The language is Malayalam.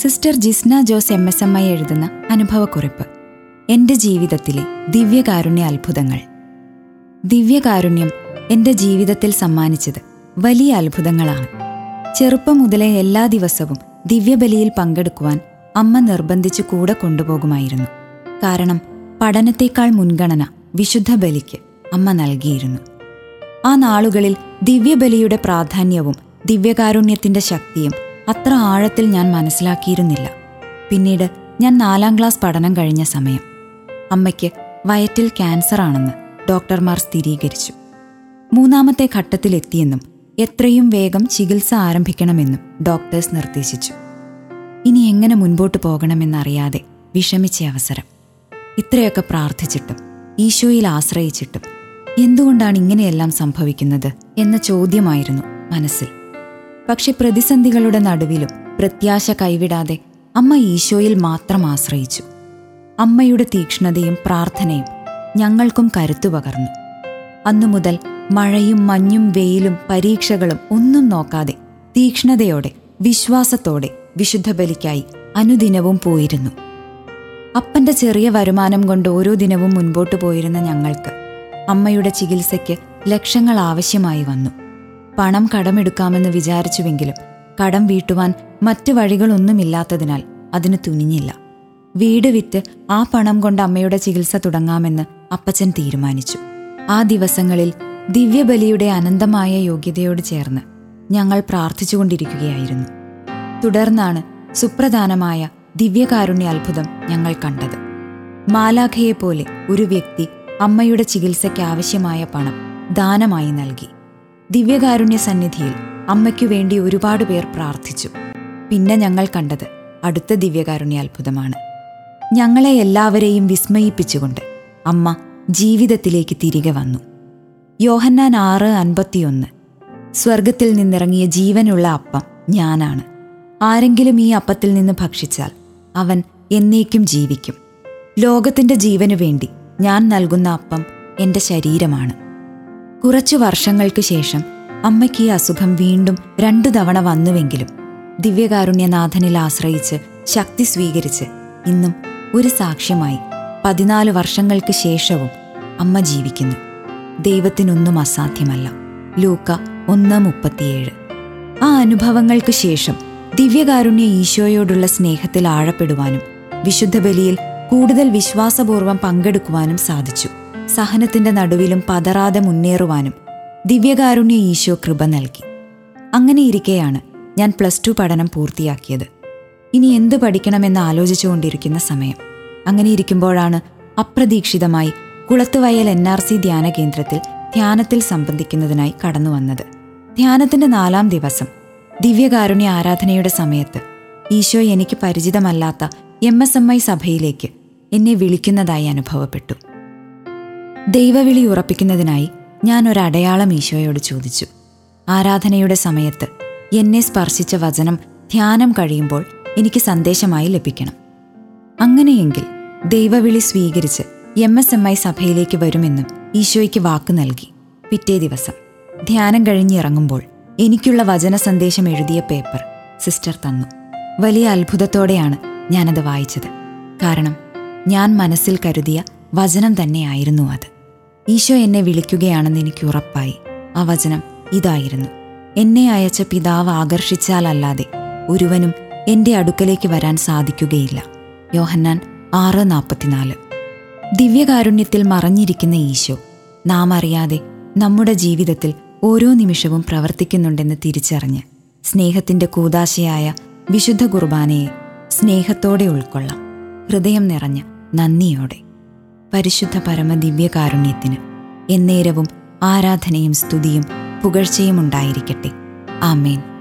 സിസ്റ്റർ ജിസ്ന ജോസ് MSMI എഴുതുന്ന അനുഭവക്കുറിപ്പ്. എൻ്റെ ജീവിതത്തിലെ ദിവ്യകാരുണ്യ അത്ഭുതങ്ങൾ. ദിവ്യകാരുണ്യം എൻ്റെ ജീവിതത്തിൽ സമ്മാനിച്ചത് വലിയ അത്ഭുതങ്ങളാണ്. ചെറുപ്പം മുതലേ എല്ലാ ദിവസവും ദിവ്യബലിയിൽ പങ്കെടുക്കുവാൻ അമ്മ നിർബന്ധിച്ചു കൂടെ കൊണ്ടുപോകുമായിരുന്നു. കാരണം പഠനത്തേക്കാൾ മുൻഗണന വിശുദ്ധ ബലിക്ക് അമ്മ നൽകിയിരുന്നു. ആ നാളുകളിൽ ദിവ്യബലിയുടെ പ്രാധാന്യവും ദിവ്യകാരുണ്യത്തിൻ്റെ ശക്തിയും അത്ര ആഴത്തിൽ ഞാൻ മനസ്സിലാക്കിയിരുന്നില്ല. പിന്നീട് ഞാൻ 4ാം ക്ലാസ് പഠനം കഴിഞ്ഞ സമയം അമ്മയ്ക്ക് വയറ്റിൽ ക്യാൻസർ ആണെന്ന് ഡോക്ടർമാർ സ്ഥിരീകരിച്ചു. 3ാമത്തെ ഘട്ടത്തിലെത്തിയെന്നും എത്രയും വേഗം ചികിത്സ ആരംഭിക്കണമെന്നും ഡോക്ടേഴ്സ് നിർദ്ദേശിച്ചു. ഇനി എങ്ങനെ മുൻപോട്ട് പോകണമെന്നറിയാതെ വിഷമിച്ച അവസരം. ഇത്രയൊക്കെ പ്രാർത്ഥിച്ചിട്ടും ഈശോയിൽ ആശ്രയിച്ചിട്ടും എന്തുകൊണ്ടാണ് ഇങ്ങനെയെല്ലാം സംഭവിക്കുന്നത് എന്ന ചോദ്യമായിരുന്നു മനസ്സിൽ. പക്ഷെ പ്രതിസന്ധികളുടെ നടുവിലും പ്രത്യാശ കൈവിടാതെ അമ്മ ഈശോയിൽ മാത്രം ആശ്രയിച്ചു. അമ്മയുടെ തീക്ഷ്ണതയും പ്രാർത്ഥനയും ഞങ്ങൾക്കും കരുത്തു പകർന്നു. അന്നുമുതൽ മഴയും മഞ്ഞും വെയിലും പരീക്ഷകളും ഒന്നും നോക്കാതെ തീക്ഷ്ണതയോടെ വിശ്വാസത്തോടെ വിശുദ്ധ ബലിക്കായി അനുദിനവും പോയിരുന്നു. അപ്പന്റെ ചെറിയ വരുമാനം കൊണ്ട് ഓരോ ദിനവും മുൻപോട്ടു പോയിരുന്ന ഞങ്ങൾക്ക് അമ്മയുടെ ചികിത്സയ്ക്ക് ലക്ഷങ്ങൾ ആവശ്യമായി വന്നു. പണം കടമെടുക്കാമെന്ന് വിചാരിച്ചുവെങ്കിലും കടം വീട്ടുവാൻ മറ്റു വഴികളൊന്നുമില്ലാത്തതിനാൽ അതിന് തുനിഞ്ഞില്ല. വീട് വിറ്റ് ആ പണം കൊണ്ട് അമ്മയുടെ ചികിത്സ തുടങ്ങാമെന്ന് അപ്പച്ചൻ തീരുമാനിച്ചു. ആ ദിവസങ്ങളിൽ ദിവ്യബലിയുടെ അനന്തമായ യോഗ്യതയോട് ചേർന്ന് ഞങ്ങൾ പ്രാർത്ഥിച്ചുകൊണ്ടിരിക്കുകയായിരുന്നു. തുടർന്നാണ് സുപ്രധാനമായ ദിവ്യകാരുണ്യ അത്ഭുതം ഞങ്ങൾ കണ്ടത്. മാലാഖയെപ്പോലെ ഒരു വ്യക്തി അമ്മയുടെ ചികിത്സയ്ക്ക് ആവശ്യമായ പണം ദാനമായി നൽകി. ദിവ്യകാരുണ്യ സന്നിധിയിൽ അമ്മയ്ക്കു വേണ്ടി ഒരുപാട് പേർ പ്രാർത്ഥിച്ചു. പിന്നെ ഞങ്ങൾ കണ്ടത് അടുത്ത ദിവ്യകാരുണ്യ അത്ഭുതമാണ്. ഞങ്ങളെ എല്ലാവരെയും വിസ്മയിപ്പിച്ചുകൊണ്ട് അമ്മ ജീവിതത്തിലേക്ക് തിരികെ വന്നു. യോഹന്നാൻ 6:51 സ്വർഗത്തിൽ നിന്നിറങ്ങിയ ജീവനുള്ള അപ്പം ഞാനാണ്. ആരെങ്കിലും ഈ അപ്പത്തിൽ നിന്ന് ഭക്ഷിച്ചാൽ അവൻ എന്നേക്കും ജീവിക്കും. ലോകത്തിന്റെ ജീവനു വേണ്ടി ഞാൻ നൽകുന്ന അപ്പം എൻ്റെ ശരീരമാണ്. കുറച്ചു വർഷങ്ങൾക്ക് ശേഷം അമ്മയ്ക്ക് ഈ അസുഖം വീണ്ടും 2 തവണ വന്നുവെങ്കിലും ദിവ്യകാരുണ്യനാഥനിൽ ആശ്രയിച്ച് ശക്തി സ്വീകരിച്ച് ഇന്നും ഒരു സാക്ഷ്യമായി 14 വർഷങ്ങൾക്ക് ശേഷവും അമ്മ ജീവിക്കുന്നു. ദൈവത്തിനൊന്നും അസാധ്യമല്ല. ലൂക്ക 1:37. ആ അനുഭവങ്ങൾക്ക് ശേഷം ദിവ്യകാരുണ്യ ഈശോയോടുള്ള സ്നേഹത്തിൽ ആഴപ്പെടുവാനും വിശുദ്ധ ബലിയിൽ കൂടുതൽ വിശ്വാസപൂർവ്വം പങ്കെടുക്കുവാനും സാധിച്ചു. സഹനത്തിന്റെ നടുവിലും പതറാതെ മുന്നേറുവാനും ദിവ്യകാരുണ്യ ഈശോ കൃപ നൽകി. അങ്ങനെയിരിക്കെയാണ് ഞാൻ +2 പഠനം പൂർത്തിയാക്കിയത്. ഇനി എന്ത് പഠിക്കണമെന്ന് ആലോചിച്ചുകൊണ്ടിരിക്കുന്ന സമയം. അങ്ങനെ ഇരിക്കുമ്പോഴാണ് അപ്രതീക്ഷിതമായി കുളത്തുവയൽ NRC ധ്യാന കേന്ദ്രത്തിൽ ധ്യാനത്തിൽ സംബന്ധിക്കുന്നതിനായി കടന്നു വന്നത്. ധ്യാനത്തിന്റെ 4ാം ദിവസം ദിവ്യകാരുണ്യ ആരാധനയുടെ സമയത്ത് ഈശോ എനിക്ക് പരിചിതമല്ലാത്ത MSMI സഭയിലേക്ക് എന്നെ വിളിക്കുന്നതായി അനുഭവപ്പെട്ടു. ദൈവവിളി ഉറപ്പിക്കുന്നതിനായി ഞാൻ ഒരടയാളം ഈശോയോട് ചോദിച്ചു. ആരാധനയുടെ സമയത്ത് എന്നെ സ്പർശിച്ച വചനം ധ്യാനം കഴിയുമ്പോൾ എനിക്ക് സന്ദേശമായി ലഭിക്കണം. അങ്ങനെയെങ്കിൽ ദൈവവിളി സ്വീകരിച്ച് MSMI സഭയിലേക്ക് വരുമെന്നും ഈശോയ്ക്ക് വാക്ക് നൽകി. പിറ്റേ ദിവസം ധ്യാനം കഴിഞ്ഞിറങ്ങുമ്പോൾ എനിക്കുള്ള വചന സന്ദേശം എഴുതിയ പേപ്പർ സിസ്റ്റർ തന്നു. വലിയ അത്ഭുതത്തോടെയാണ് ഞാനത് വായിച്ചത്. കാരണം ഞാൻ മനസ്സിൽ കരുതിയ വചനം തന്നെയായിരുന്നു അത്. ഈശോ എന്നെ വിളിക്കുകയാണെന്ന് എനിക്ക് ഉറപ്പായി. ആ വചനം ഇതായിരുന്നു: എന്നെ അയച്ച പിതാവ് ആകർഷിച്ചാലല്ലാതെ ഒരുവനും എൻ്റെ അടുക്കലേക്ക് വരാൻ സാധിക്കുകയില്ല. യോഹന്നാൻ 6:44. ദിവ്യകാരുണ്യത്തിൽ മറഞ്ഞിരിക്കുന്ന ഈശോ നാം അറിയാതെ നമ്മുടെ ജീവിതത്തിൽ ഓരോ നിമിഷവും പ്രവർത്തിക്കുന്നുണ്ടെന്ന് തിരിച്ചറിഞ്ഞ് സ്നേഹത്തിൻ്റെ കൂദാശയായ വിശുദ്ധ കുർബാനയെ സ്നേഹത്തോടെ ഉൾക്കൊള്ളാം. ഹൃദയം നിറഞ്ഞ നന്ദിയോടെ. പരിശുദ്ധ പരമദിവ്യകാരുണ്യത്തിന് എന്നേരവും ആരാധനയും സ്തുതിയും പുകഴ്ചയും ഉണ്ടായിരിക്കട്ടെ. ആമേൻ.